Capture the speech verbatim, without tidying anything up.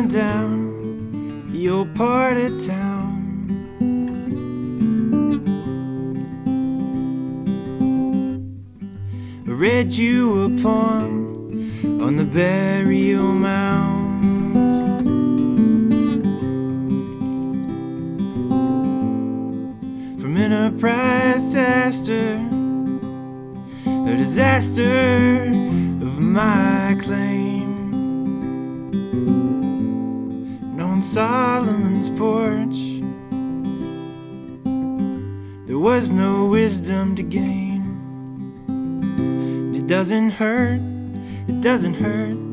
on down the old part of town. I read you a poem on the burial mounds. From enterprise to Astor, a disaster of my claim. And on Solomon's porch, there was no wisdom to gain. It doesn't hurt, it doesn't hurt